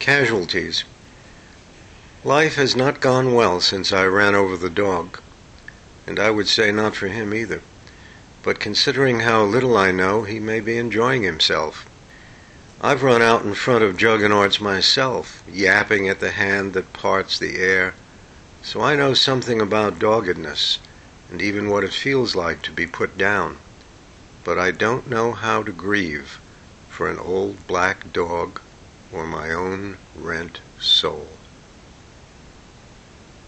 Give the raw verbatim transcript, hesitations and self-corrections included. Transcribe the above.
Casualties. Life has not gone well since I ran over the dog, and I would say not for him either. But considering how little I know, he may be enjoying himself. I've run out in front of juggernauts myself, yapping at the hand that parts the air, so I know something about doggedness, and even what it feels like to be put down. But I don't know how to grieve for an old black dog or my own rent soul.